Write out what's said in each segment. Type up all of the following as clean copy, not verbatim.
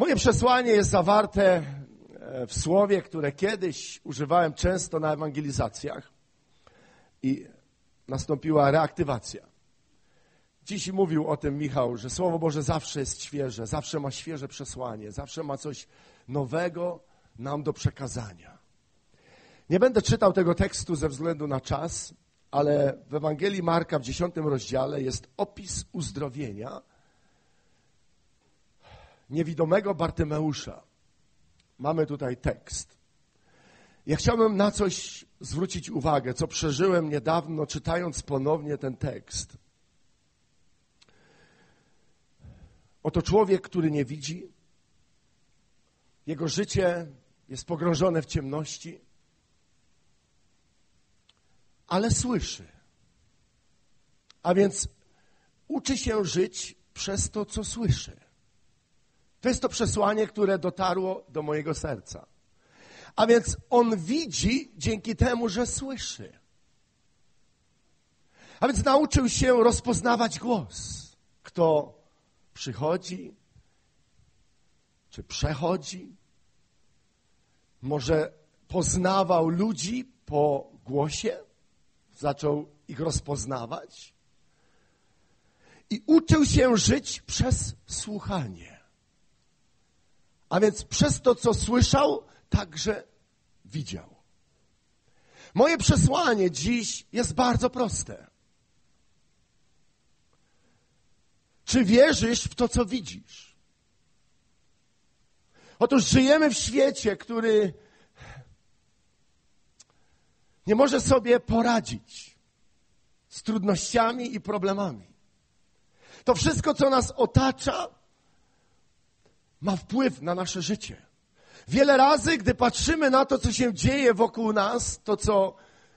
Moje przesłanie jest zawarte w słowie, które kiedyś używałem często na ewangelizacjach i nastąpiła reaktywacja. Dziś mówił o tym Michał, że Słowo Boże zawsze jest świeże, zawsze ma świeże przesłanie, zawsze ma coś nowego nam do przekazania. Nie będę czytał tego tekstu ze względu na czas, ale w Ewangelii Marka w 10 rozdziale jest opis uzdrowienia niewidomego Bartymeusza. Mamy tutaj tekst. Ja chciałbym na coś zwrócić uwagę, co przeżyłem niedawno, czytając ponownie ten tekst. Oto człowiek, który nie widzi, jego życie jest pogrążone w ciemności, ale słyszy. A więc uczy się żyć przez to, co słyszy. To jest to przesłanie, które dotarło do mojego serca. A więc on widzi dzięki temu, że słyszy. A więc nauczył się rozpoznawać głos. Kto przychodzi, czy przechodzi. Może poznawał ludzi po głosie. Zaczął ich rozpoznawać. I uczył się żyć przez słuchanie. A więc przez to, co słyszał, także widział. Moje przesłanie dziś jest bardzo proste. Czy wierzysz w to, co widzisz? Otóż żyjemy w świecie, który nie może sobie poradzić z trudnościami i problemami. To wszystko, co nas otacza, ma wpływ na nasze życie. Wiele razy, gdy patrzymy na to, co się dzieje wokół nas, to, co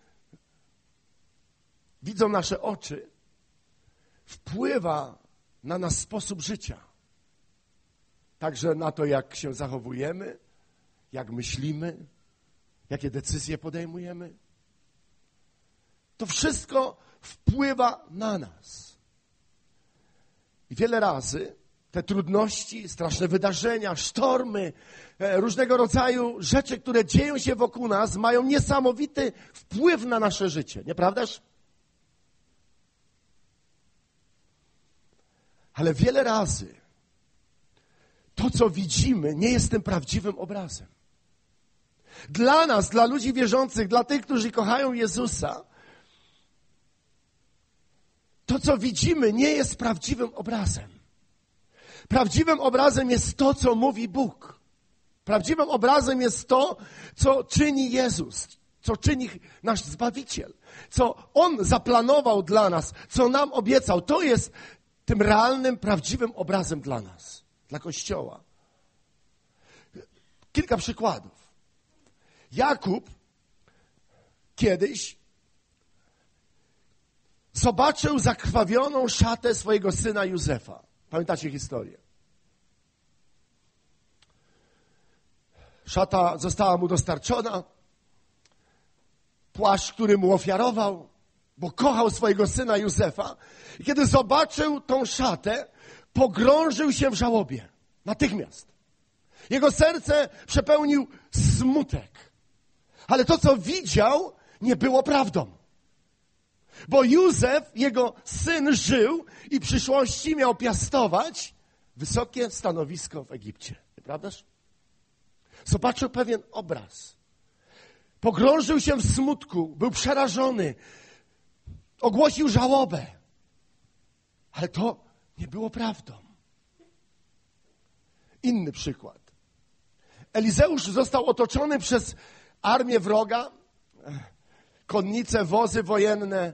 widzą nasze oczy, wpływa na nasz sposób życia. Także na to, jak się zachowujemy, jak myślimy, jakie decyzje podejmujemy. To wszystko wpływa na nas. I wiele razy te trudności, straszne wydarzenia, sztormy, różnego rodzaju rzeczy, które dzieją się wokół nas, mają niesamowity wpływ na nasze życie. Nieprawdaż? Ale wiele razy to, co widzimy, nie jest tym prawdziwym obrazem. Dla nas, dla ludzi wierzących, dla tych, którzy kochają Jezusa, to, co widzimy, nie jest prawdziwym obrazem. Prawdziwym obrazem jest to, co mówi Bóg. Prawdziwym obrazem jest to, co czyni Jezus, co czyni nasz Zbawiciel, co On zaplanował dla nas, co nam obiecał. To jest tym realnym, prawdziwym obrazem dla nas, dla Kościoła. Kilka przykładów. Jakub kiedyś zobaczył zakrwawioną szatę swojego syna Józefa. Pamiętacie historię? Szata została mu dostarczona, płaszcz, który mu ofiarował, bo kochał swojego syna Józefa. I kiedy zobaczył tą szatę, pogrążył się w żałobie. Natychmiast. Jego serce przepełnił smutek. Ale to, co widział, nie było prawdą. Bo Józef, jego syn, żył i w przyszłości miał piastować wysokie stanowisko w Egipcie. Nieprawdaż? Zobaczył pewien obraz. Pogrążył się w smutku, był przerażony, ogłosił żałobę. Ale to nie było prawdą. Inny przykład. Elizeusz został otoczony przez armię wroga, konnice, wozy wojenne.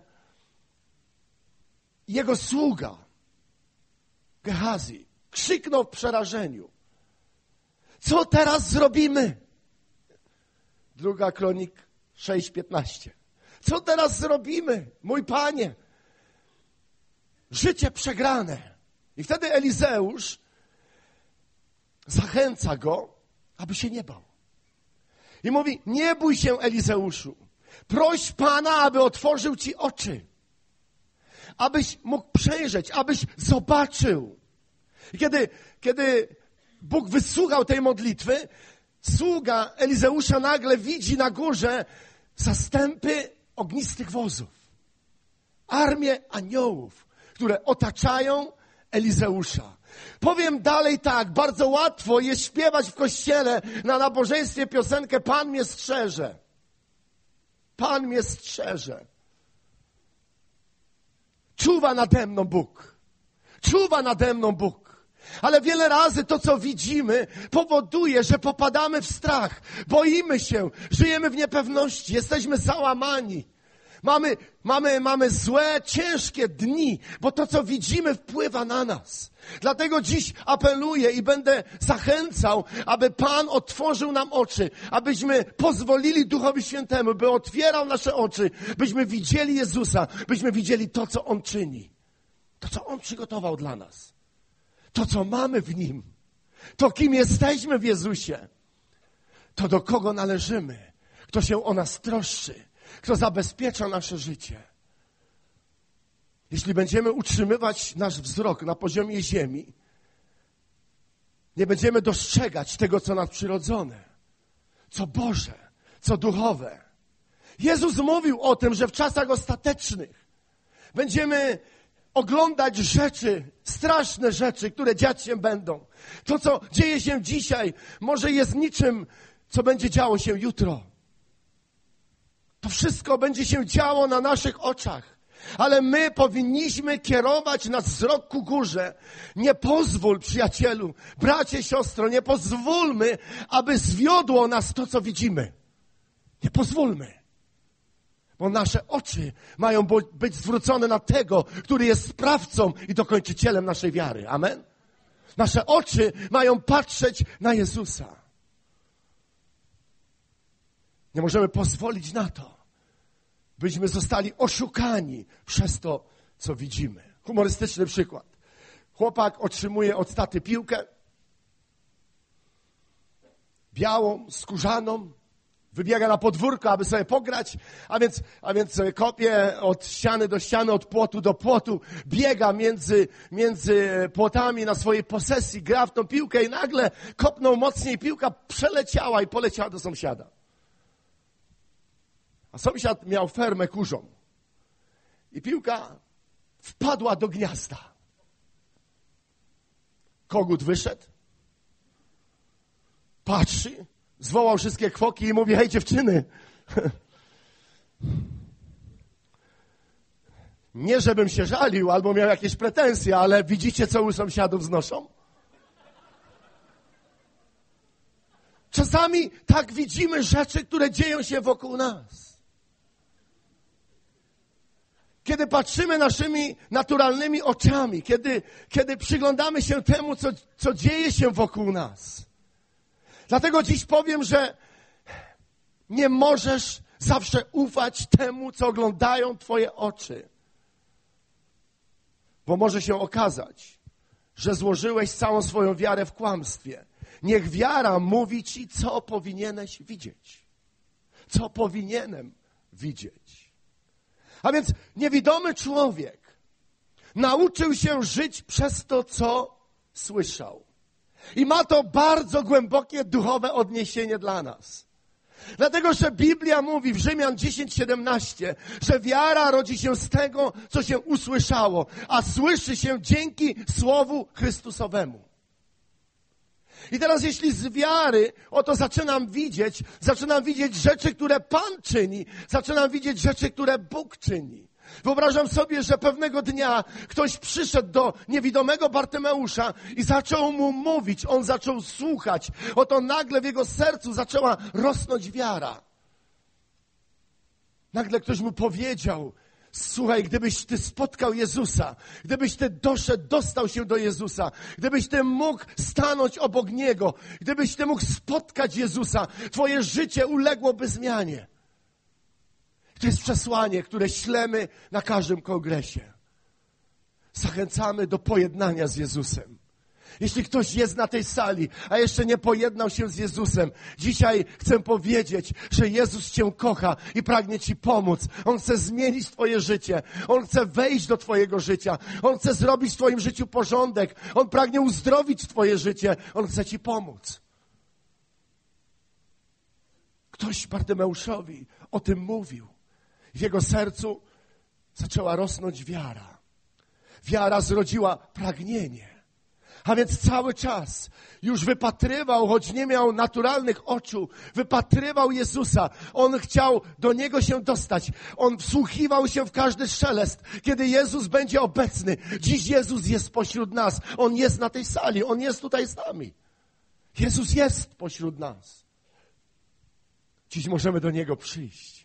Jego sługa, Gehazi, krzyknął w przerażeniu. Co teraz zrobimy? 2 Kronik 6:15. Co teraz zrobimy, mój panie? Życie przegrane. I wtedy Elizeusz zachęca go, aby się nie bał. I mówi, nie bój się, Elizeuszu. Proś Pana, aby otworzył ci oczy. Abyś mógł przejrzeć, abyś zobaczył. I kiedy Bóg wysłuchał tej modlitwy, sługa Elizeusza nagle widzi na górze zastępy ognistych wozów. Armię aniołów, które otaczają Elizeusza. Powiem dalej tak, bardzo łatwo jest śpiewać w kościele na nabożeństwie piosenkę Pan mnie strzeże. Pan mnie strzeże. Czuwa nade mną Bóg. Czuwa nade mną Bóg. Ale wiele razy to, co widzimy, powoduje, że popadamy w strach. Boimy się, żyjemy w niepewności, jesteśmy załamani. Mamy złe, ciężkie dni, bo to, co widzimy, wpływa na nas. Dlatego dziś apeluję i będę zachęcał, aby Pan otworzył nam oczy, abyśmy pozwolili Duchowi Świętemu, by otwierał nasze oczy, byśmy widzieli Jezusa, byśmy widzieli to, co On czyni. To, co On przygotował dla nas. To, co mamy w Nim. To, kim jesteśmy w Jezusie. To, do kogo należymy. Kto się o nas troszczy. Kto zabezpiecza nasze życie. Jeśli będziemy utrzymywać nasz wzrok na poziomie ziemi, nie będziemy dostrzegać tego, co nadprzyrodzone, co Boże, co duchowe. Jezus mówił o tym, że w czasach ostatecznych będziemy oglądać rzeczy, straszne rzeczy, które dziać się będą. To, co dzieje się dzisiaj, może jest niczym, co będzie działo się jutro. To wszystko będzie się działo na naszych oczach. Ale my powinniśmy kierować nasz wzrok ku górze. Nie pozwól, przyjacielu, bracie, siostro, nie pozwólmy, aby zwiodło nas to, co widzimy. Nie pozwólmy. Bo nasze oczy mają być zwrócone na tego, który jest sprawcą i dokończycielem naszej wiary. Amen? Nasze oczy mają patrzeć na Jezusa. Nie możemy pozwolić na to, byśmy zostali oszukani przez to, co widzimy. Humorystyczny przykład. Chłopak otrzymuje od taty piłkę białą, skórzaną, wybiega na podwórko, aby sobie pograć, a więc sobie kopie od ściany do ściany, od płotu do płotu, biega między płotami na swojej posesji, gra w tą piłkę i nagle kopnął mocniej, piłka przeleciała i poleciała do sąsiada. A sąsiad miał fermę kurzą. I piłka wpadła do gniazda. Kogut wyszedł, patrzy, zwołał wszystkie kwoki i mówi: hej dziewczyny, nie żebym się żalił albo miał jakieś pretensje, ale widzicie, co u sąsiadów znoszą? Czasami tak widzimy rzeczy, które dzieją się wokół nas. Kiedy patrzymy naszymi naturalnymi oczami, kiedy przyglądamy się temu, co dzieje się wokół nas. Dlatego dziś powiem, że nie możesz zawsze ufać temu, co oglądają twoje oczy. Bo może się okazać, że złożyłeś całą swoją wiarę w kłamstwie. Niech wiara mówi ci, co powinieneś widzieć. Co powinienem widzieć. A więc niewidomy człowiek nauczył się żyć przez to, co słyszał. I ma to bardzo głębokie duchowe odniesienie dla nas. Dlatego, że Biblia mówi w Rzymian 10:17, że wiara rodzi się z tego, co się usłyszało, a słyszy się dzięki Słowu Chrystusowemu. I teraz jeśli z wiary oto zaczynam widzieć rzeczy, które Pan czyni, zaczynam widzieć rzeczy, które Bóg czyni. Wyobrażam sobie, że pewnego dnia ktoś przyszedł do niewidomego Bartymeusza i zaczął mu mówić, on zaczął słuchać. Oto nagle w jego sercu zaczęła rosnąć wiara. Nagle ktoś mu powiedział: słuchaj, gdybyś ty spotkał Jezusa, gdybyś ty dostał się do Jezusa, gdybyś ty mógł stanąć obok Niego, gdybyś ty mógł spotkać Jezusa, twoje życie uległoby zmianie. To jest przesłanie, które ślemy na każdym kongresie. Zachęcamy do pojednania z Jezusem. Jeśli ktoś jest na tej sali, a jeszcze nie pojednał się z Jezusem, dzisiaj chcę powiedzieć, że Jezus Cię kocha i pragnie Ci pomóc. On chce zmienić Twoje życie. On chce wejść do Twojego życia. On chce zrobić w Twoim życiu porządek. On pragnie uzdrowić Twoje życie. On chce Ci pomóc. Ktoś Bartymeuszowi o tym mówił. W jego sercu zaczęła rosnąć wiara. Wiara zrodziła pragnienie. A więc cały czas już wypatrywał, choć nie miał naturalnych oczu, wypatrywał Jezusa. On chciał do Niego się dostać. On wsłuchiwał się w każdy szelest, kiedy Jezus będzie obecny. Dziś Jezus jest pośród nas. On jest na tej sali. On jest tutaj z nami. Jezus jest pośród nas. Dziś możemy do Niego przyjść.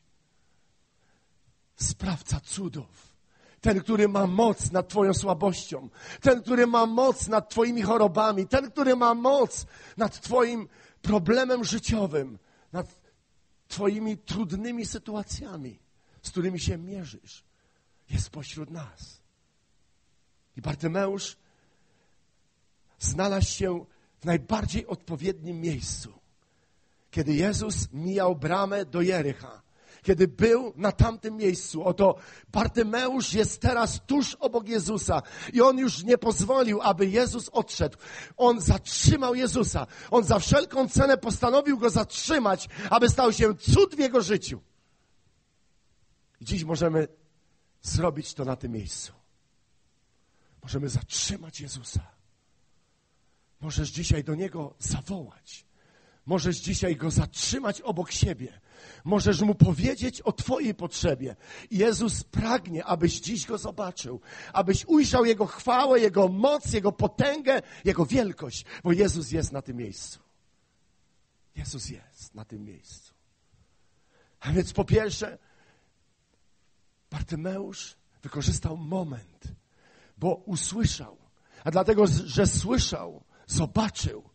Sprawca cudów. Ten, który ma moc nad Twoją słabością. Ten, który ma moc nad Twoimi chorobami. Ten, który ma moc nad Twoim problemem życiowym. Nad Twoimi trudnymi sytuacjami, z którymi się mierzysz. Jest pośród nas. I Bartymeusz znalazł się w najbardziej odpowiednim miejscu. Kiedy Jezus mijał bramę do Jericha. Kiedy był na tamtym miejscu, oto Bartymeusz jest teraz tuż obok Jezusa i on już nie pozwolił, aby Jezus odszedł. On zatrzymał Jezusa. On za wszelką cenę postanowił Go zatrzymać, aby stał się cud w jego życiu. I dziś możemy zrobić to na tym miejscu. Możemy zatrzymać Jezusa. Możesz dzisiaj do Niego zawołać. Możesz dzisiaj Go zatrzymać obok siebie. Możesz Mu powiedzieć o Twojej potrzebie. Jezus pragnie, abyś dziś Go zobaczył. Abyś ujrzał Jego chwałę, Jego moc, Jego potęgę, Jego wielkość. Bo Jezus jest na tym miejscu. Jezus jest na tym miejscu. A więc po pierwsze, Bartymeusz wykorzystał moment, bo usłyszał. A dlatego, że słyszał, zobaczył,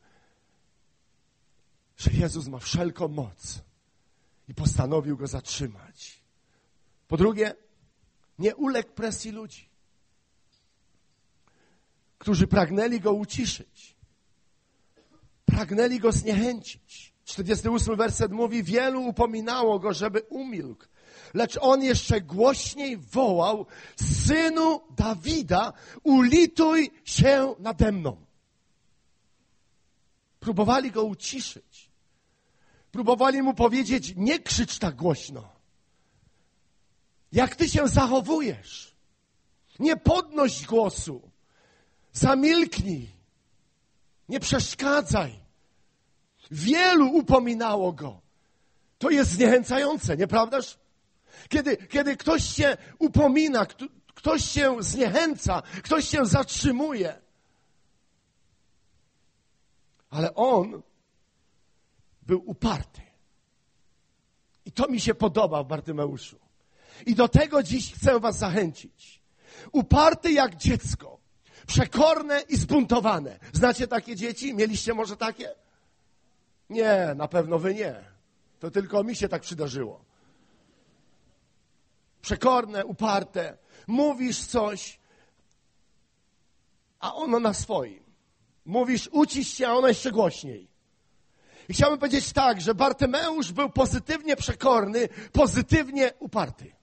że Jezus ma wszelką moc i postanowił Go zatrzymać. Po drugie, nie uległ presji ludzi, którzy pragnęli Go uciszyć, pragnęli Go zniechęcić. 48 werset mówi, wielu upominało Go, żeby umilkł, lecz On jeszcze głośniej wołał, Synu Dawida, ulituj się nade mną. Próbowali Go uciszyć. Próbowali Mu powiedzieć, nie krzycz tak głośno. Jak Ty się zachowujesz? Nie podnoś głosu. Zamilknij. Nie przeszkadzaj. Wielu upominało Go. To jest zniechęcające, nieprawdaż? Kiedy ktoś się upomina, ktoś się zniechęca, ktoś się zatrzymuje. Ale on był uparty. I to mi się podoba w Bartymeuszu. I do tego dziś chcę was zachęcić. Uparty jak dziecko. Przekorne i zbuntowane. Znacie takie dzieci? Mieliście może takie? Nie, na pewno wy nie. To tylko mi się tak przydarzyło. Przekorne, uparte. Mówisz coś, a ono na swoim. Mówisz, ucisz się, a ono jeszcze głośniej. I chciałbym powiedzieć tak, że Bartymeusz był pozytywnie przekorny, pozytywnie uparty.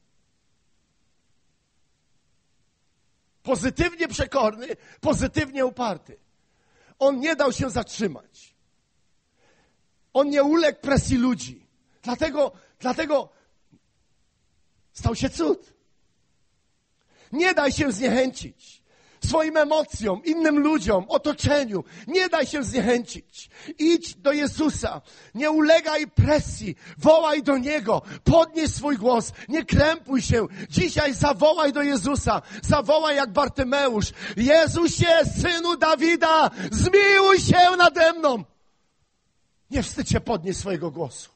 Pozytywnie przekorny, pozytywnie uparty. On nie dał się zatrzymać. On nie uległ presji ludzi. Dlatego stał się cud. Nie daj się zniechęcić swoim emocjom, innym ludziom, otoczeniu. Nie daj się zniechęcić. Idź do Jezusa. Nie ulegaj presji. Wołaj do Niego. Podnieś swój głos. Nie krępuj się. Dzisiaj zawołaj do Jezusa. Zawołaj jak Bartymeusz. Jezusie, Synu Dawida, zmiłuj się nade mną. Nie wstydź się podnieść swojego głosu.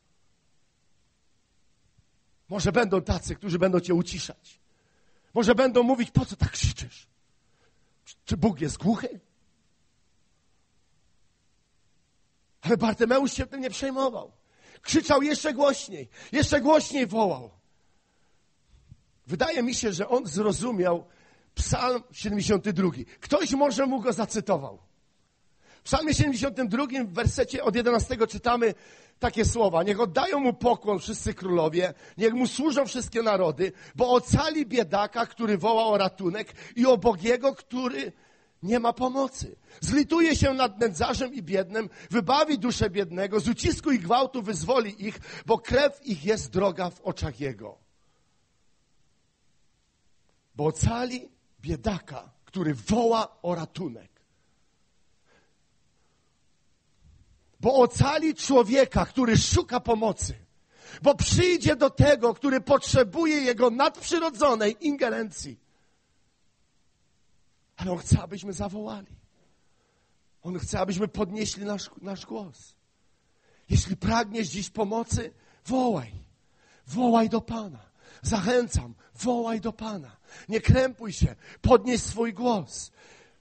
Może będą tacy, którzy będą cię uciszać. Może będą mówić, po co tak krzyczysz? Czy Bóg jest głuchy? Ale Bartymeusz się tym nie przejmował. Krzyczał jeszcze głośniej wołał. Wydaje mi się, że on zrozumiał Psalm 72. Ktoś może mu go zacytował. W Psalmie 72 w wersecie od 11 czytamy takie słowa. Niech oddają mu pokłon wszyscy królowie, niech mu służą wszystkie narody, bo ocali biedaka, który woła o ratunek i ubogiego, który nie ma pomocy. Zlituje się nad nędzarzem i biednym, wybawi duszę biednego, z ucisku i gwałtu wyzwoli ich, bo krew ich jest droga w oczach Jego. Bo ocali biedaka, który woła o ratunek. Bo ocali człowieka, który szuka pomocy. Bo przyjdzie do tego, który potrzebuje jego nadprzyrodzonej ingerencji. Ale On chce, abyśmy zawołali. On chce, abyśmy podnieśli nasz głos. Jeśli pragniesz dziś pomocy, wołaj. Wołaj do Pana. Zachęcam, wołaj do Pana. Nie krępuj się, podnieś swój głos.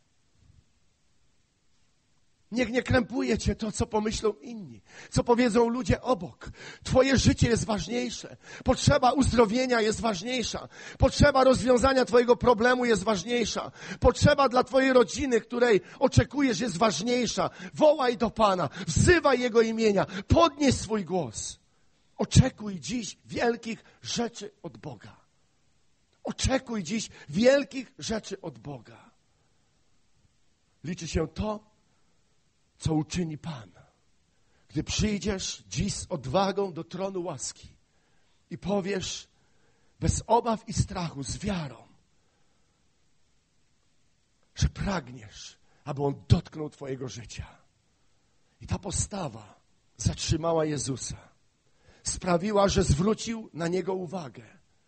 Niech nie krępuje cię to, co pomyślą inni, co powiedzą ludzie obok. Twoje życie jest ważniejsze. Potrzeba uzdrowienia jest ważniejsza. Potrzeba rozwiązania twojego problemu jest ważniejsza. Potrzeba dla twojej rodziny, której oczekujesz, jest ważniejsza. Wołaj do Pana, wzywaj Jego imienia, podnieś swój głos. Oczekuj dziś wielkich rzeczy od Boga. Oczekuj dziś wielkich rzeczy od Boga. Liczy się to, co uczyni Pan. Gdy przyjdziesz dziś z odwagą do tronu łaski i powiesz bez obaw i strachu, z wiarą, że pragniesz, aby On dotknął twojego życia. I ta postawa zatrzymała Jezusa. Sprawiła, że zwrócił na Niego uwagę.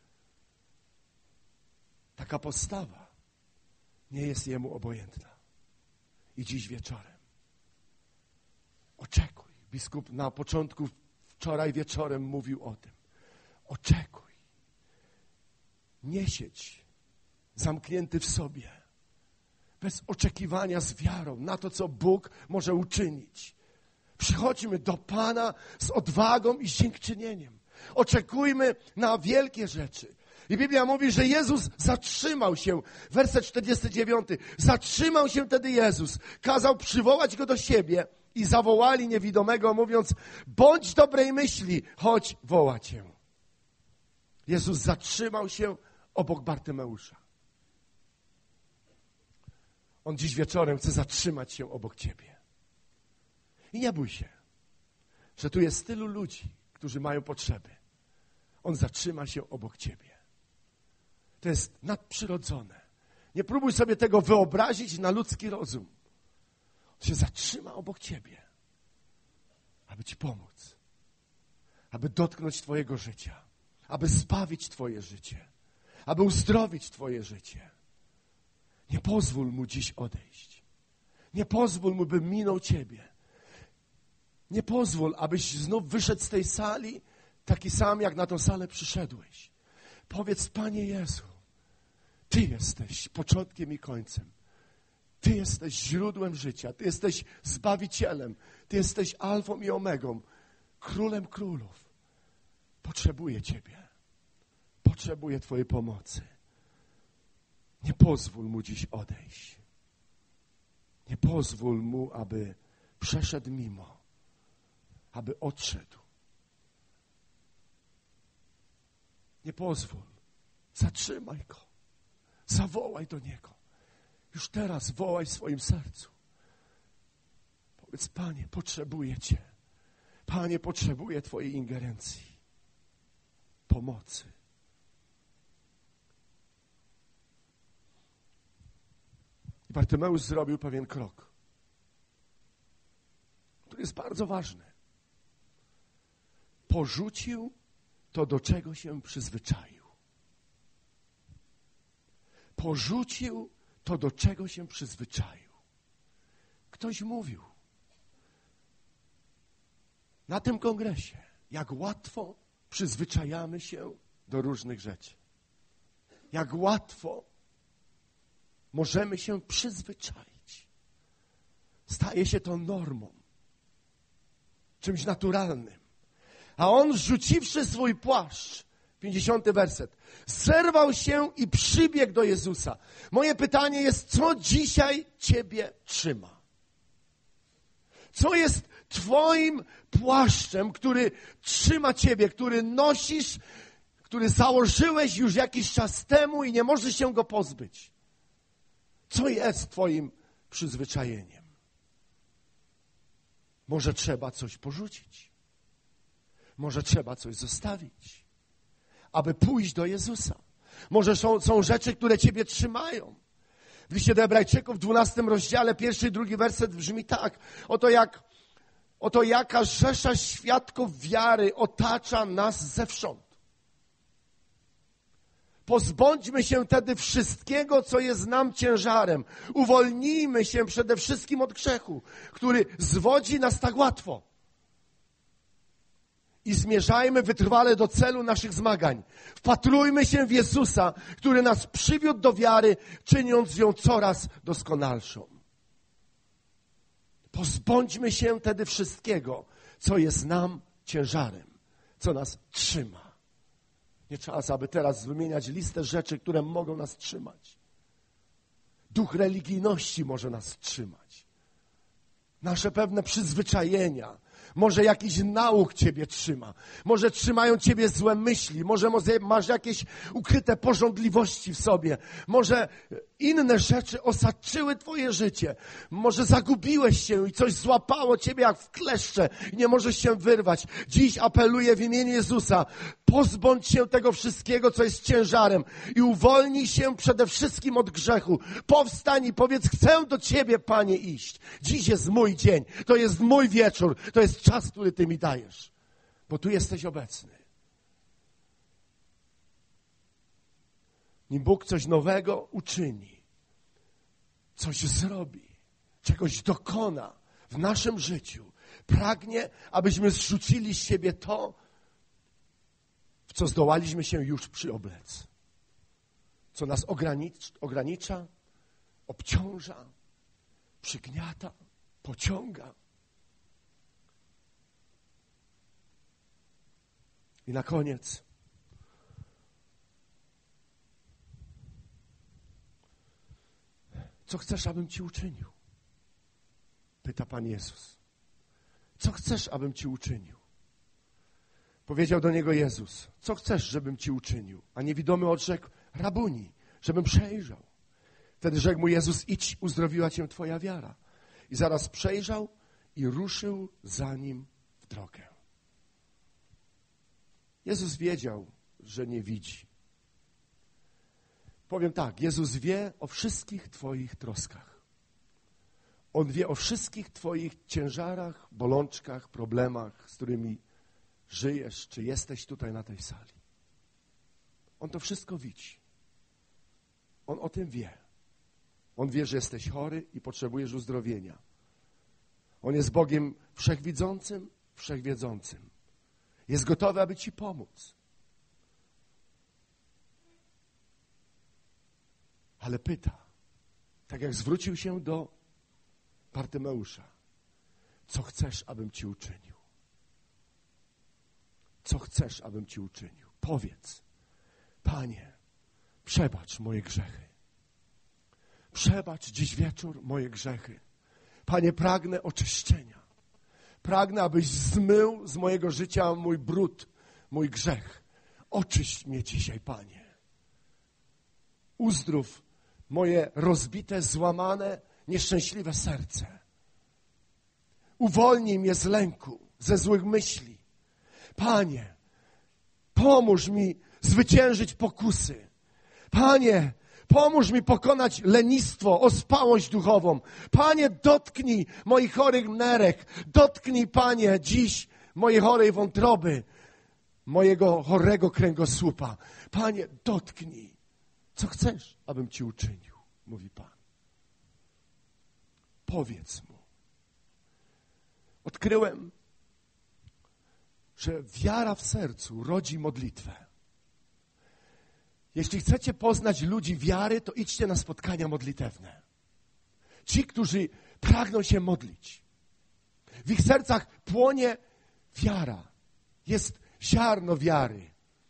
Taka postawa nie jest Jemu obojętna. I dziś wieczorem oczekuj. Biskup na początku wczoraj wieczorem mówił o tym. Oczekuj. Nie siedź zamknięty w sobie. Bez oczekiwania, z wiarą na to, co Bóg może uczynić. Przychodźmy do Pana z odwagą i z dziękczynieniem. Oczekujmy na wielkie rzeczy. I Biblia mówi, że Jezus zatrzymał się. Werset 49. Zatrzymał się wtedy Jezus. Kazał przywołać Go do siebie i zawołali niewidomego, mówiąc: bądź dobrej myśli, chodź, woła Cię. Jezus zatrzymał się obok Bartymeusza. On dziś wieczorem chce zatrzymać się obok Ciebie. I nie bój się, że tu jest tylu ludzi, którzy mają potrzeby. On zatrzyma się obok Ciebie. To jest nadprzyrodzone. Nie próbuj sobie tego wyobrazić na ludzki rozum. On się zatrzyma obok Ciebie, aby Ci pomóc, aby dotknąć Twojego życia, aby zbawić Twoje życie, aby uzdrowić Twoje życie. Nie pozwól Mu dziś odejść. Nie pozwól Mu, by minął Ciebie. Nie pozwól, abyś znów wyszedł z tej sali taki sam, jak na tą salę przyszedłeś. Powiedz: Panie Jezu, Ty jesteś początkiem i końcem. Ty jesteś źródłem życia. Ty jesteś Zbawicielem. Ty jesteś alfą i omegą, Królem królów. Potrzebuję Ciebie. Potrzebuję Twojej pomocy. Nie pozwól Mu dziś odejść. Nie pozwól Mu, aby przeszedł mimo, aby odszedł. Nie pozwól. Zatrzymaj Go. Zawołaj do Niego. Już teraz wołaj w swoim sercu. Powiedz: Panie, potrzebuję Cię. Panie, potrzebuję Twojej ingerencji, pomocy. I Bartymeusz zrobił pewien krok, który jest bardzo ważny. Porzucił to, do czego się przyzwyczaił. Porzucił to, do czego się przyzwyczaił. Ktoś mówił na tym kongresie, jak łatwo przyzwyczajamy się do różnych rzeczy. Jak łatwo możemy się przyzwyczaić. Staje się to normą, czymś naturalnym. A on, rzuciwszy swój płaszcz, 50 werset, zerwał się i przybiegł do Jezusa. Moje pytanie jest: co dzisiaj Ciebie trzyma? Co jest twoim płaszczem, który trzyma ciebie, który nosisz, który założyłeś już jakiś czas temu i nie możesz się go pozbyć? Co jest twoim przyzwyczajeniem? Może trzeba coś porzucić. Może trzeba coś zostawić, aby pójść do Jezusa. Może są rzeczy, które ciebie trzymają. W liście do Hebrajczyków w 12 rozdziale, 1 i 2 werset brzmi tak. Oto jaka rzesza świadków wiary otacza nas zewsząd. Pozbądźmy się tedy wszystkiego, co jest nam ciężarem. Uwolnijmy się przede wszystkim od grzechu, który zwodzi nas tak łatwo. I zmierzajmy wytrwale do celu naszych zmagań. Wpatrujmy się w Jezusa, który nas przywiódł do wiary, czyniąc ją coraz doskonalszą. Pozbądźmy się tedy wszystkiego, co jest nam ciężarem, co nas trzyma. Nie czas, aby teraz wymieniać listę rzeczy, które mogą nas trzymać. Duch religijności może nas trzymać. Nasze pewne przyzwyczajenia. Może jakiś nauk ciebie trzyma. Może trzymają ciebie złe myśli. Może masz jakieś ukryte pożądliwości w sobie. Może inne rzeczy osaczyły twoje życie. Może zagubiłeś się i coś złapało ciebie jak w kleszcze i nie możesz się wyrwać. Dziś apeluję w imieniu Jezusa. Pozbądź się tego wszystkiego, co jest ciężarem i uwolnij się przede wszystkim od grzechu. Powstań i powiedz, chcę do Ciebie, Panie, iść. Dziś jest mój dzień. To jest mój wieczór. To jest czas, który Ty mi dajesz. Bo Tu jesteś obecny. Nim Bóg coś nowego uczyni, coś zrobi, czegoś dokona w naszym życiu, pragnie, abyśmy zrzucili z siebie to, w co zdołaliśmy się już przyoblec. Co nas ogranicza, obciąża, przygniata, pociąga. I na koniec co chcesz, abym Ci uczynił? Pyta Pan Jezus. Co chcesz, abym Ci uczynił? Powiedział do niego Jezus, co chcesz, żebym Ci uczynił? A niewidomy odrzekł, Rabuni, żebym przejrzał. Wtedy rzekł mu Jezus, idź, uzdrowiła Cię Twoja wiara. I zaraz przejrzał i ruszył za nim w drogę. Jezus wiedział, że nie widzi. Powiem tak, Jezus wie o wszystkich Twoich troskach. On wie o wszystkich Twoich ciężarach, bolączkach, problemach, z którymi żyjesz, czy jesteś tutaj na tej sali. On to wszystko widzi. On o tym wie. On wie, że jesteś chory i potrzebujesz uzdrowienia. On jest Bogiem wszechwidzącym, wszechwiedzącym. Jest gotowy, aby Ci pomóc. Ale pyta, tak jak zwrócił się do Bartymeusza, co chcesz, abym Ci uczynił? Co chcesz, abym Ci uczynił? Powiedz, Panie, przebacz moje grzechy. Przebacz dziś wieczór moje grzechy. Panie, pragnę oczyszczenia. Pragnę, abyś zmył z mojego życia mój brud, mój grzech. Oczyść mnie dzisiaj, Panie. Uzdrów moje rozbite, złamane, nieszczęśliwe serce. Uwolnij mnie z lęku, ze złych myśli. Panie, pomóż mi zwyciężyć pokusy. Panie, pomóż mi pokonać lenistwo, ospałość duchową. Panie, dotknij moich chorych nerek. Dotknij, Panie, dziś mojej chorej wątroby, mojego chorego kręgosłupa. Panie, dotknij. Co chcesz, abym Ci uczynił? Mówi Pan. Powiedz Mu. Odkryłem, że wiara w sercu rodzi modlitwę. Jeśli chcecie poznać ludzi wiary, to idźcie na spotkania modlitewne. Ci, którzy pragną się modlić. W ich sercach płonie wiara. Jest ziarno wiary.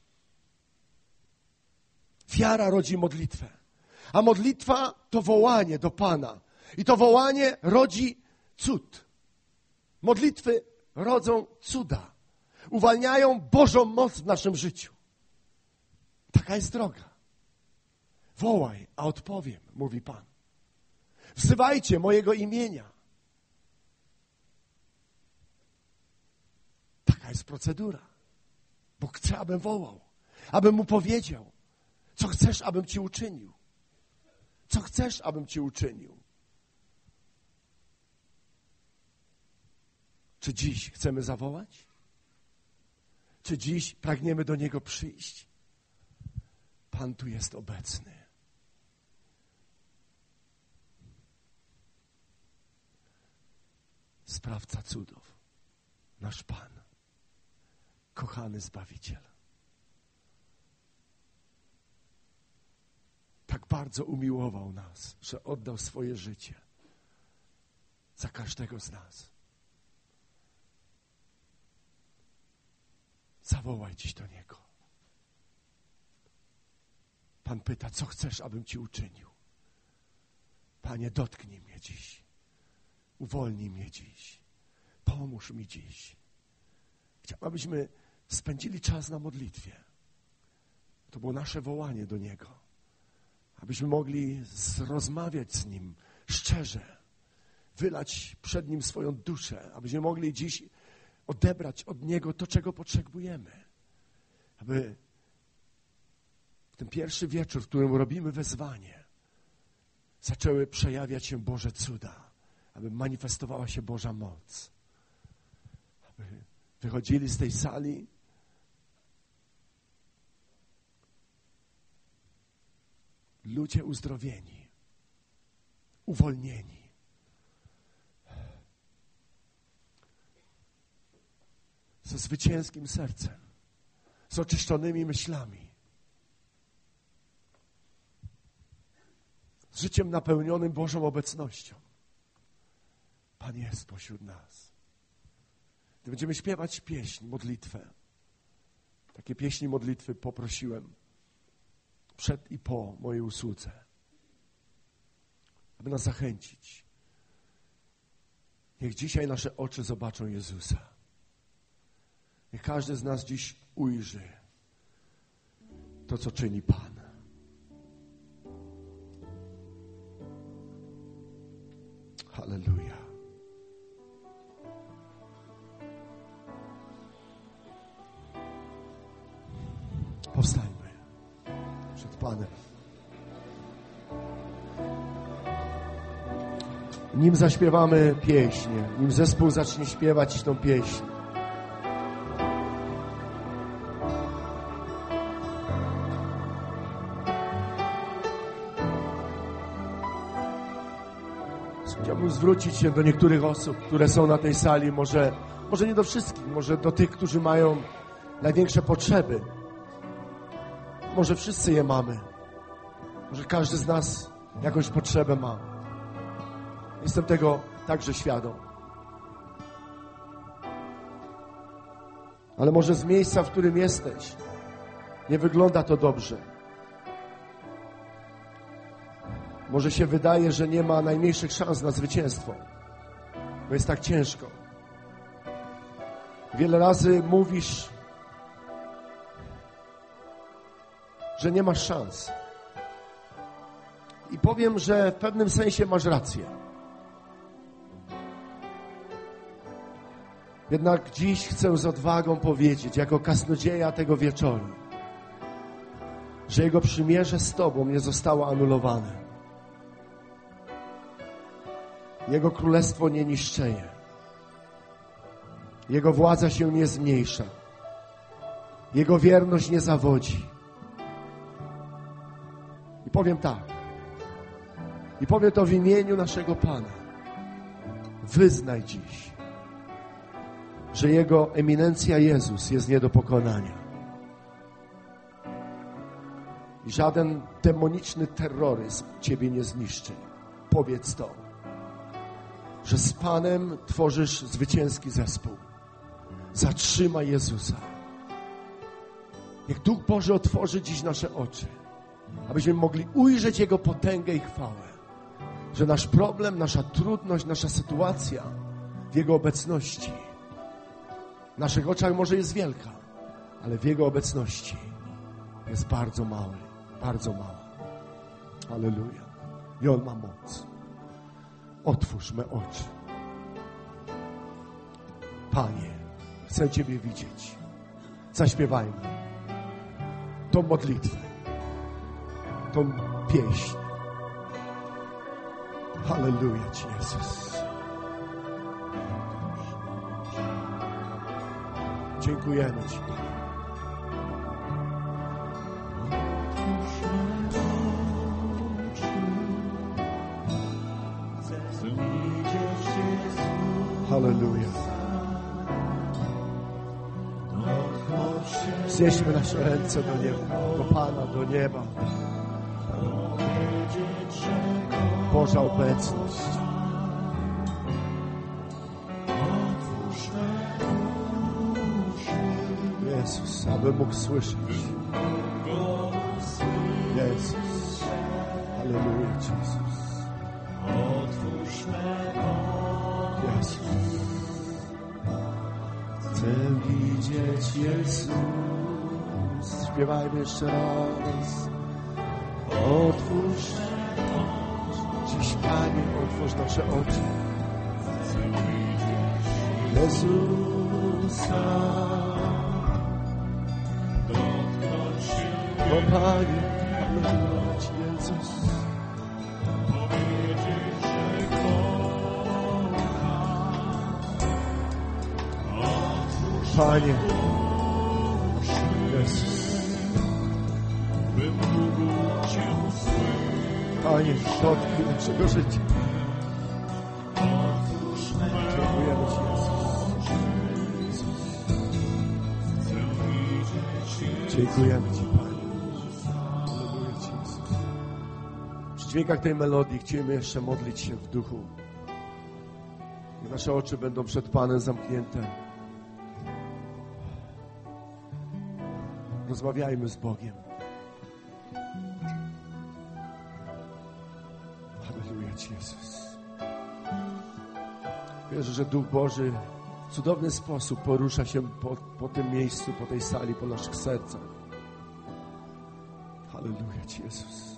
Wiara rodzi modlitwę. A modlitwa to wołanie do Pana. I to wołanie rodzi cud. Modlitwy rodzą cuda. Uwalniają Bożą moc w naszym życiu. Taka jest droga. Wołaj, a odpowiem, mówi Pan. Wzywajcie mojego imienia. Taka jest procedura. Bóg chce, abym wołał, abym mu powiedział, co chcesz, abym ci uczynił. Co chcesz, abym ci uczynił. Czy dziś chcemy zawołać? Czy dziś pragniemy do Niego przyjść? Pan tu jest obecny. Sprawca cudów, nasz Pan, kochany Zbawiciel. Tak bardzo umiłował nas, że oddał swoje życie za każdego z nas. Zawołaj dziś do Niego. Pan pyta, co chcesz, abym ci uczynił? Panie, dotknij mnie dziś. Uwolnij mnie dziś. Pomóż mi dziś. Chciałbym, abyśmy spędzili czas na modlitwie. To było nasze wołanie do Niego. Abyśmy mogli rozmawiać z Nim szczerze. Wylać przed Nim swoją duszę. Abyśmy mogli dziś odebrać od Niego to, czego potrzebujemy. Aby w ten pierwszy wieczór, w którym robimy wezwanie, zaczęły przejawiać się Boże cuda. Aby manifestowała się Boża moc. Aby wychodzili z tej sali ludzie uzdrowieni, uwolnieni. Ze zwycięskim sercem, z oczyszczonymi myślami, z życiem napełnionym Bożą obecnością. Pan jest pośród nas. Gdy będziemy śpiewać pieśń, modlitwę, takie pieśni modlitwy poprosiłem przed i po mojej usłudze, aby nas zachęcić. Niech dzisiaj nasze oczy zobaczą Jezusa. Niech każdy z nas dziś ujrzy to, co czyni Pan. Halleluja. Powstańmy przed Panem. Nim zaśpiewamy pieśń, nim zespół zacznie śpiewać tą pieśń, chciałbym zwrócić się do niektórych osób, które są na tej sali, może nie do wszystkich, może do tych, którzy mają największe potrzeby. Może wszyscy je mamy. Może każdy z nas jakąś potrzebę ma. Jestem tego także świadom. Ale może z miejsca, w którym jesteś, nie wygląda to dobrze. Może się wydaje, że nie ma najmniejszych szans na zwycięstwo, bo jest tak ciężko. Wiele razy mówisz, że nie masz szans. I powiem, że w pewnym sensie masz rację. Jednak dziś chcę z odwagą powiedzieć, jako kaznodzieja tego wieczoru, że Jego przymierze z Tobą nie zostało anulowane. Jego królestwo nie niszczeje. Jego władza się nie zmniejsza. Jego wierność nie zawodzi. I powiem tak. I powiem to w imieniu naszego Pana. Wyznaj dziś, że Jego eminencja Jezus jest nie do pokonania. I żaden demoniczny terroryzm Ciebie nie zniszczy. Powiedz to, że z Panem tworzysz zwycięski zespół. Zatrzymaj Jezusa. Niech Duch Boży otworzy dziś nasze oczy, abyśmy mogli ujrzeć Jego potęgę i chwałę. Że nasz problem, nasza trudność, nasza sytuacja w Jego obecności. W naszych oczach może jest wielka, ale w Jego obecności jest bardzo mały, bardzo mała. Halleluja. I On ma moc. Otwórz me oczy. Panie, chcę Ciebie widzieć. Zaśpiewajmy tą modlitwę, tą pieśń. Halleluja Ci, Jezus. Dziękujemy Ci, Panie. Halleluja. Wznieśmy nasze ręce do nieba, do Pana, do nieba. Boża obecność. Jezus, aby mógł słyszeć. Jezus. Halleluja, Jezus. Jezus. Chcę widzieć Jezus. Śpiewajmy jeszcze raz. Otwórz dziś, Panie, otwórz nasze oczy. Jezusa. O Panie, halleluja Ci, Jezus. Panie, Jezus. Panie, dotknij naszego życia. Dziękujemy Ci, Jezus. Dziękujemy Ci, Panie. Halleluja Ci, Jezus. Przy dźwiękach tej melodii chcemy jeszcze modlić się w duchu. I nasze oczy będą przed Panem zamknięte. Rozmawiajmy z Bogiem. Halleluja Ci, Jezus. Wierzę, że Duch Boży w cudowny sposób porusza się po tym miejscu, po tej sali, po naszych sercach. Halleluja Ci, Jezus.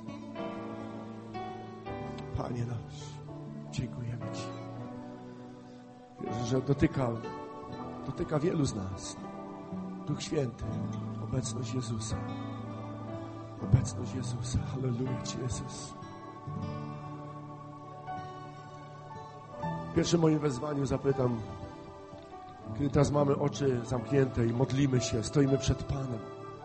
Panie nasz, dziękujemy Ci. Wierzę, że dotyka wielu z nas. Duch Święty, obecność Jezusa. Obecność Jezusa. Halleluja Ci, Jezus. W pierwszym moim wezwaniu zapytam, kiedy teraz mamy oczy zamknięte i modlimy się, stoimy przed Panem.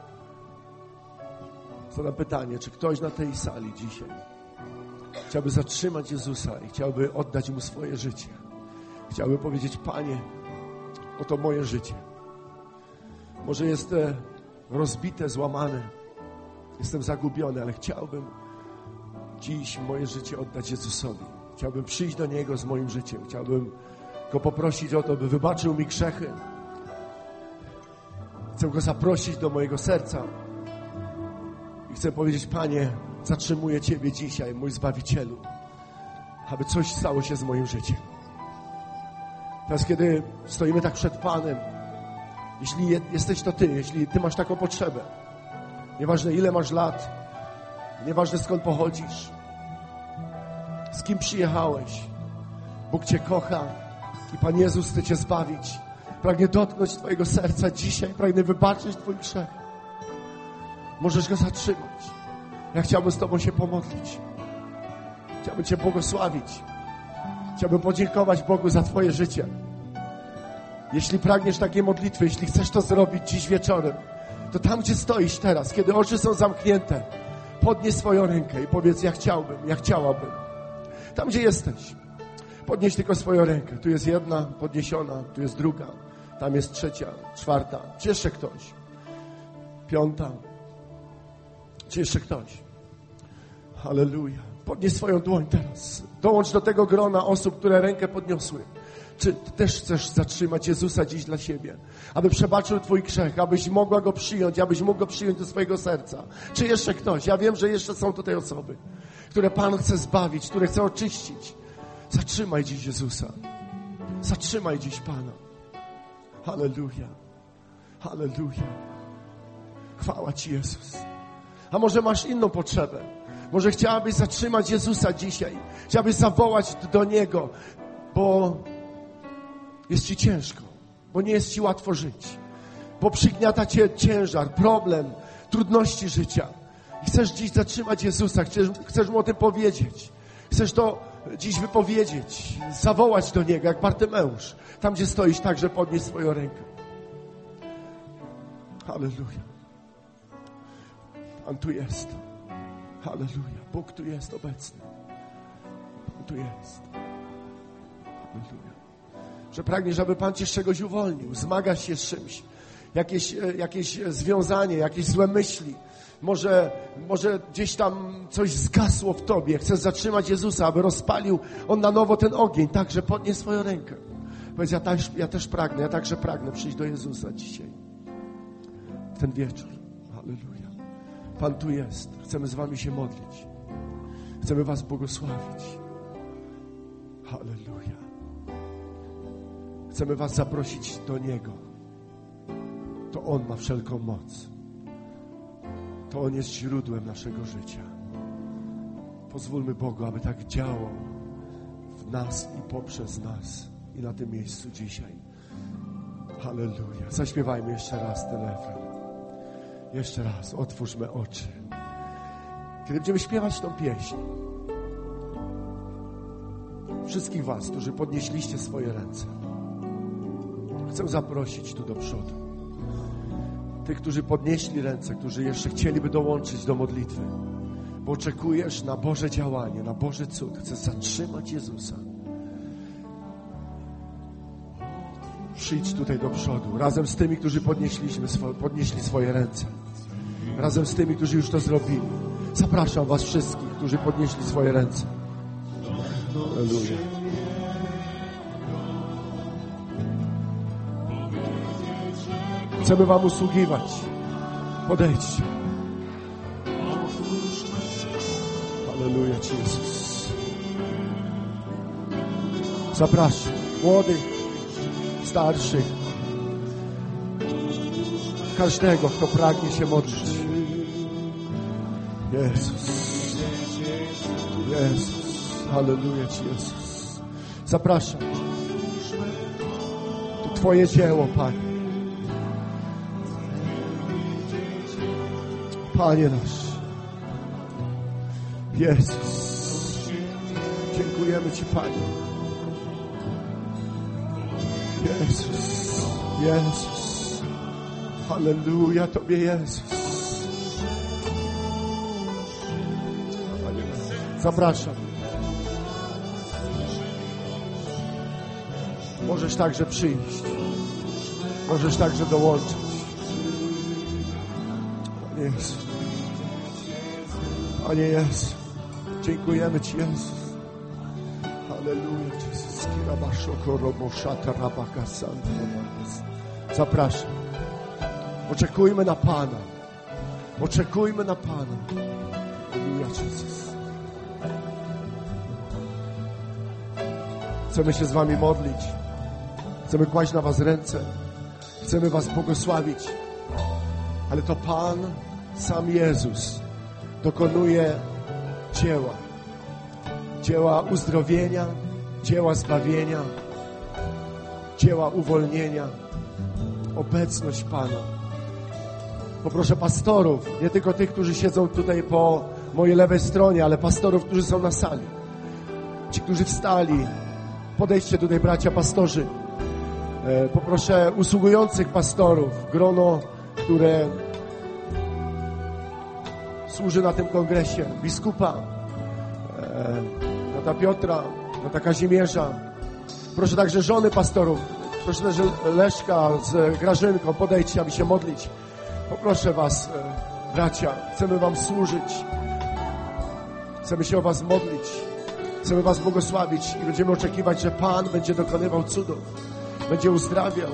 Zadam pytanie, czy ktoś na tej sali dzisiaj chciałby zatrzymać Jezusa i chciałby oddać Mu swoje życie. Chciałby powiedzieć, Panie, oto moje życie. Może jest rozbite, złamane. Jestem zagubiony, ale chciałbym dziś moje życie oddać Jezusowi. Chciałbym przyjść do Niego z moim życiem. Chciałbym Go poprosić o to, by wybaczył mi grzechy. Chcę Go zaprosić do mojego serca. I chcę powiedzieć, Panie, zatrzymuję Ciebie dzisiaj, mój Zbawicielu, aby coś stało się z moim życiem. Teraz, kiedy stoimy tak przed Panem, jeśli jesteś to Ty, jeśli Ty masz taką potrzebę, nieważne ile masz lat, nieważne skąd pochodzisz, z kim przyjechałeś, Bóg Cię kocha i Pan Jezus chce Cię zbawić. Pragnie dotknąć Twojego serca dzisiaj, pragnie wybaczyć Twój grzech. Możesz Go zatrzymać. Ja chciałbym z Tobą się pomodlić. Chciałbym Cię błogosławić. Chciałbym podziękować Bogu za Twoje życie. Jeśli pragniesz takiej modlitwy, jeśli chcesz to zrobić dziś wieczorem, to tam, gdzie stoisz teraz, kiedy oczy są zamknięte, podnieś swoją rękę i powiedz, ja chciałbym, ja chciałabym. Tam, gdzie jesteś, podnieś tylko swoją rękę. Tu jest jedna podniesiona, tu jest druga, tam jest trzecia, czwarta. Czy jeszcze ktoś? Piąta. Czy jeszcze ktoś? Halleluja. Podnieś swoją dłoń teraz. Dołącz do tego grona osób, które rękę podniosły. Czy Ty też chcesz zatrzymać Jezusa dziś dla siebie? Aby przebaczył Twój grzech, abyś mogła Go przyjąć, abyś mógł Go przyjąć do swojego serca. Czy jeszcze ktoś? Ja wiem, że jeszcze są tutaj osoby, które Pan chce zbawić, które chce oczyścić. Zatrzymaj dziś Jezusa. Zatrzymaj dziś Pana. Halleluja. Halleluja. Chwała Ci, Jezus. A może masz inną potrzebę? Może chciałabyś zatrzymać Jezusa dzisiaj? Chciałabyś zawołać do Niego, bo jest Ci ciężko, bo nie jest Ci łatwo żyć, bo przygniata Cię ciężar, problem, trudności życia. I chcesz dziś zatrzymać Jezusa, chcesz Mu o tym powiedzieć. Chcesz to dziś wypowiedzieć, zawołać do Niego, jak Bartymeusz. Tam, gdzie stoisz, także podnieś swoją rękę. Halleluja. Pan tu jest. Halleluja. Bóg tu jest obecny. Pan tu jest. Halleluja. Że pragniesz, aby Pan Cię z czegoś uwolnił. Zmagasz się z czymś. Jakieś związanie, jakieś złe myśli. Może gdzieś tam coś zgasło w Tobie. Chcesz zatrzymać Jezusa, aby rozpalił On na nowo ten ogień. Także podnieś swoją rękę. Powiedz, ja też pragnę, ja także pragnę przyjść do Jezusa dzisiaj. W ten wieczór. Halleluja. Pan tu jest. Chcemy z Wami się modlić. Chcemy Was błogosławić. Halleluja. Chcemy Was zaprosić do Niego. To On ma wszelką moc. To On jest źródłem naszego życia. Pozwólmy Bogu, aby tak działał w nas i poprzez nas i na tym miejscu dzisiaj. Halleluja. Zaśpiewajmy jeszcze raz ten refren. Jeszcze raz. Otwórzmy oczy. Kiedy będziemy śpiewać tą pieśń, wszystkich Was, którzy podnieśliście swoje ręce, chcę zaprosić tu do przodu. Tych, którzy podnieśli ręce, którzy jeszcze chcieliby dołączyć do modlitwy, bo oczekujesz na Boże działanie, na Boży cud. Chcesz zatrzymać Jezusa. Przyjdź tutaj do przodu, razem z tymi, którzy podnieśli swoje ręce. Razem z tymi, którzy już to zrobili. Zapraszam Was wszystkich, którzy podnieśli swoje ręce. Halleluja. Chcemy Wam usługiwać. Podejdźcie. Halleluja Ci, Jezus. Zapraszam młodych, starszych, każdego, kto pragnie się modlić. Jezus. Jezus. Halleluja Ci, Jezus. Zapraszam. To Twoje dzieło, Panie. Panie nasz. Jezus. Dziękujemy Ci, Panie. Jezus. Jezus. Halleluja Tobie, Jezus. Zapraszam. Możesz także przyjść. Możesz także dołączyć. Panie Jezu. Panie Jezu. Dziękujemy Ci, Jezus. Halleluja, Jezus. Zapraszam. Oczekujmy na Pana. Oczekujmy na Pana. Halleluja, Jezus. Chcemy się z Wami modlić. Chcemy kłaść na Was ręce. Chcemy Was błogosławić. Ale to Pan, sam Jezus, dokonuje dzieła uzdrowienia, dzieła zbawienia, dzieła uwolnienia. Obecność Pana. Poproszę pastorów, nie tylko tych, którzy siedzą tutaj po mojej lewej stronie, ale pastorów, którzy są na sali. Ci, którzy wstali, podejdźcie tutaj, bracia pastorzy. Poproszę usługujących pastorów, grono, które służy na tym kongresie, biskupa, brata Piotra, brata Kazimierza. Proszę także żony pastorów, proszę też Leszka z Grażynką, podejdźcie, aby się modlić. Poproszę Was, bracia, chcemy Wam służyć, chcemy się o Was modlić, chcemy Was błogosławić i będziemy oczekiwać, że Pan będzie dokonywał cudów, będzie uzdrawiał,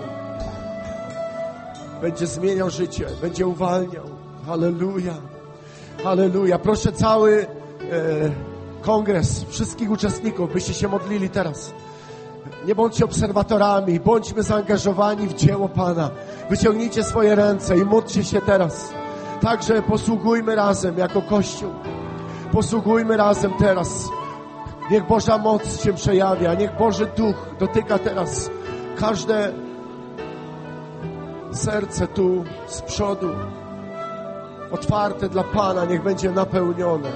będzie zmieniał życie, będzie uwalniał. Halleluja. Halleluja. Proszę cały kongres, wszystkich uczestników, byście się modlili teraz. Nie bądźcie obserwatorami, bądźmy zaangażowani w dzieło Pana. Wyciągnijcie swoje ręce i módlcie się teraz. Także posługujmy razem jako Kościół. Posługujmy razem teraz. Niech Boża moc się przejawia, niech Boży Duch dotyka teraz każde serce tu z przodu. Otwarte dla Pana, niech będzie napełnione.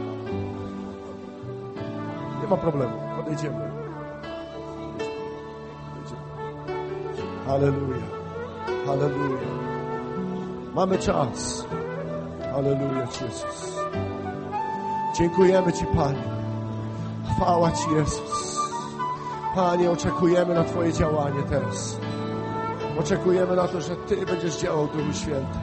Nie ma problemu, podejdziemy. Halleluja, halleluja. Mamy czas. Halleluja, Jezus. Dziękujemy Ci, Panie. Chwała Ci, Jezus. Panie, oczekujemy na Twoje działanie teraz. Oczekujemy na to, że Ty będziesz działał, Duchu Święty.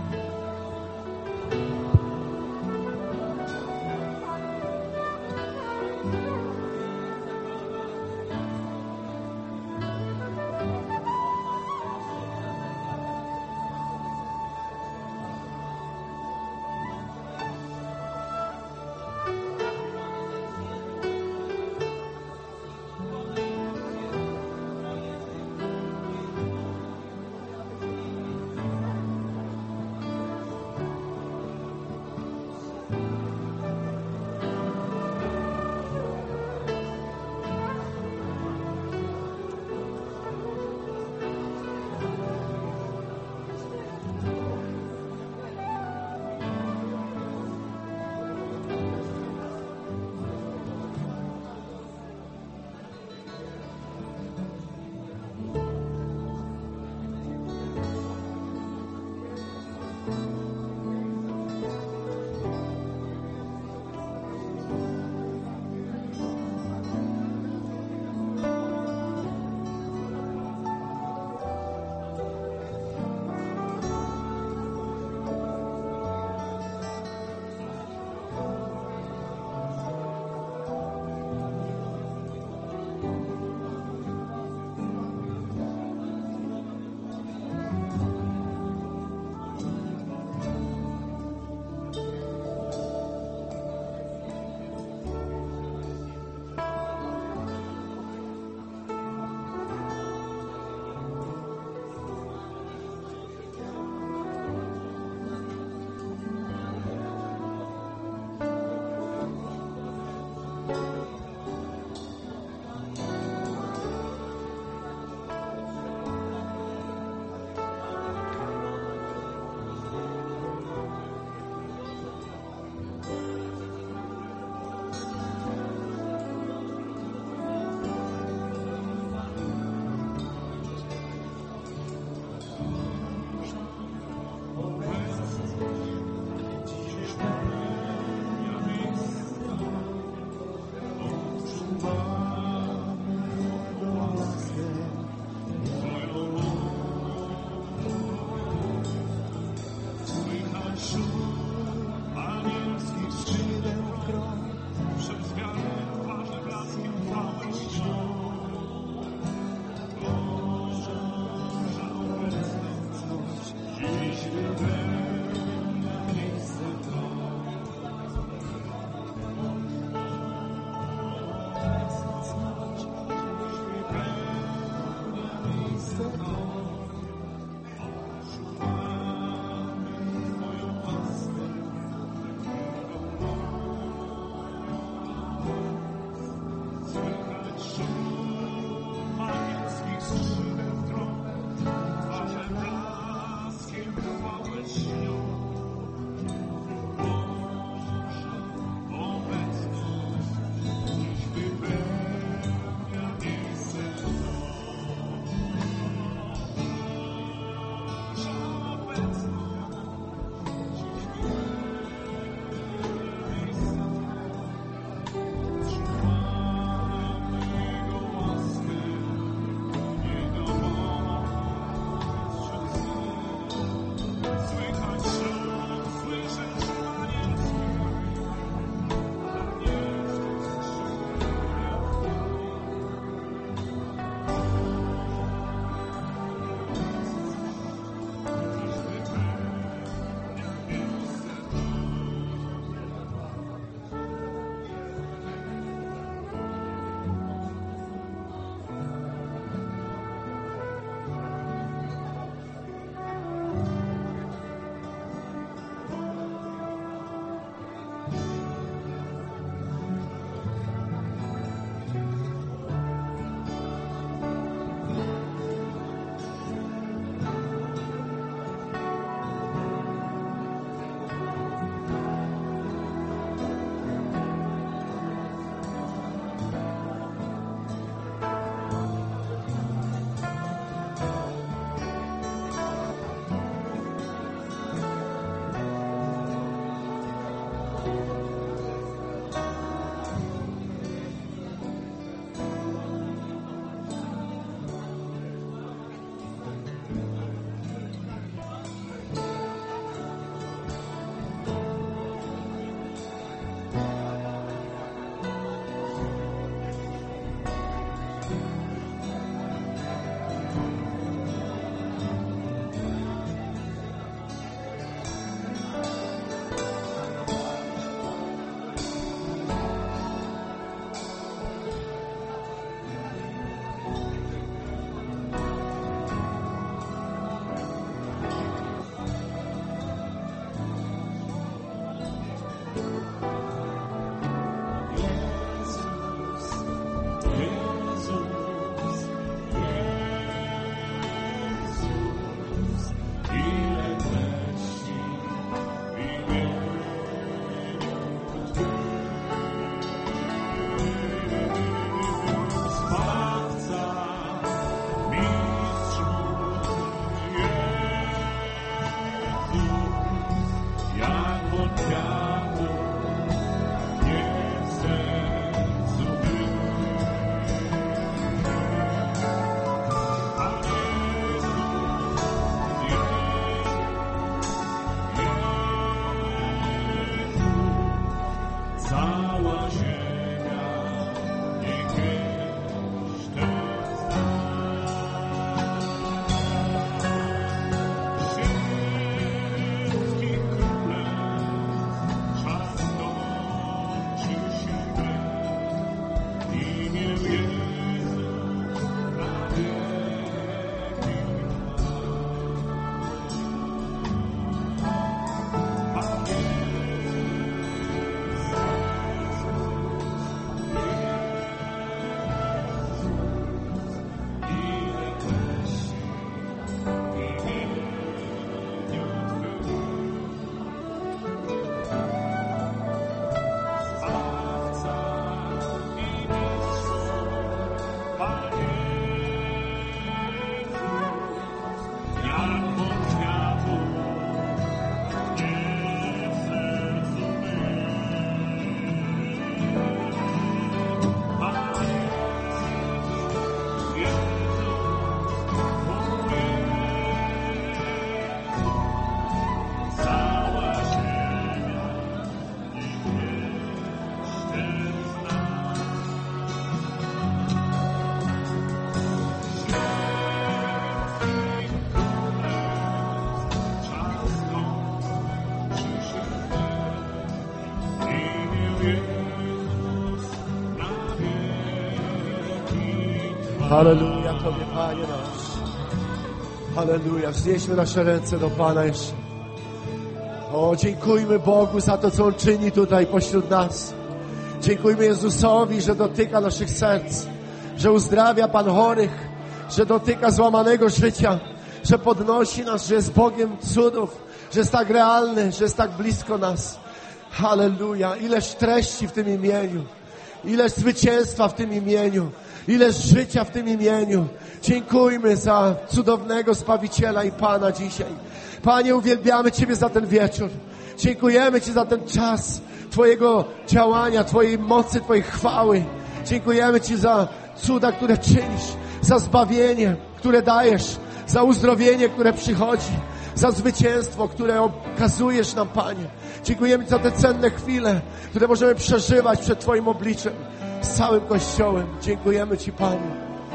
Halleluja Tobie, Panie nasz. Halleluja. Wznieśmy nasze ręce do Pana jeszcze. O, dziękujmy Bogu za to, co On czyni tutaj pośród nas. Dziękujmy Jezusowi, że dotyka naszych serc, że uzdrawia Pan chorych, że dotyka złamanego życia, że podnosi nas, że jest Bogiem cudów, że jest tak realny, że jest tak blisko nas. Halleluja. Ileż treści w tym imieniu. Ileż zwycięstwa w tym imieniu. Ileż życia w tym imieniu. Dziękujmy za cudownego Zbawiciela i Pana dzisiaj. Panie, uwielbiamy Ciebie za ten wieczór. Dziękujemy Ci za ten czas Twojego działania, Twojej mocy, Twojej chwały. Dziękujemy Ci za cuda, które czynisz, za zbawienie, które dajesz, za uzdrowienie, które przychodzi, za zwycięstwo, które okazujesz nam, Panie. Dziękujemy Ci za te cenne chwile, które możemy przeżywać przed Twoim obliczem z całym Kościołem. Dziękujemy Ci, Panie.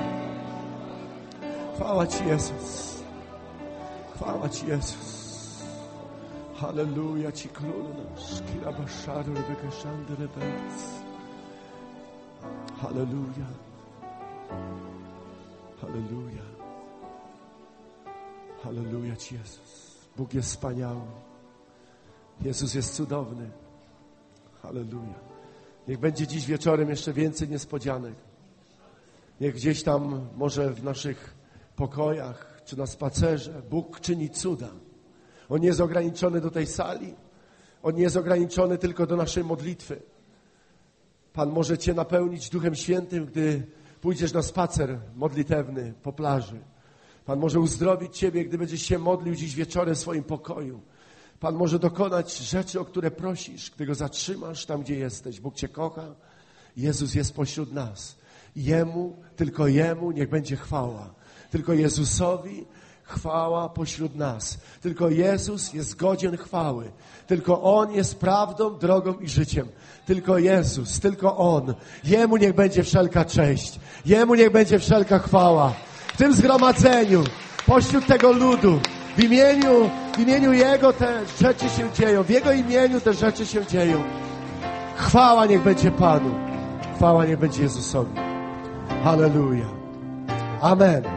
Chwała Ci, Jezus. Chwała Ci, Jezus. Halleluja Ci, Królu nasz. Halleluja. Halleluja. Halleluja Ci, Jezus. Bóg jest wspaniały. Jezus jest cudowny. Halleluja. Niech będzie dziś wieczorem jeszcze więcej niespodzianek. Niech gdzieś tam, może w naszych pokojach, czy na spacerze, Bóg czyni cuda. On nie jest ograniczony do tej sali. On nie jest ograniczony tylko do naszej modlitwy. Pan może Cię napełnić Duchem Świętym, gdy pójdziesz na spacer modlitewny po plaży. Pan może uzdrowić Ciebie, gdy będziesz się modlił dziś wieczorem w swoim pokoju. Pan może dokonać rzeczy, o które prosisz, gdy Go zatrzymasz tam, gdzie jesteś. Bóg Cię kocha. Jezus jest pośród nas. Jemu, tylko Jemu niech będzie chwała. Tylko Jezusowi chwała pośród nas. Tylko Jezus jest godzien chwały. Tylko On jest prawdą, drogą i życiem. Tylko Jezus, tylko On. Jemu niech będzie wszelka cześć. Jemu niech będzie wszelka chwała. W tym zgromadzeniu, pośród tego ludu, w imieniu Jego te rzeczy się dzieją. W Jego imieniu te rzeczy się dzieją. Chwała niech będzie Panu. Chwała niech będzie Jezusowi. Halleluja. Amen.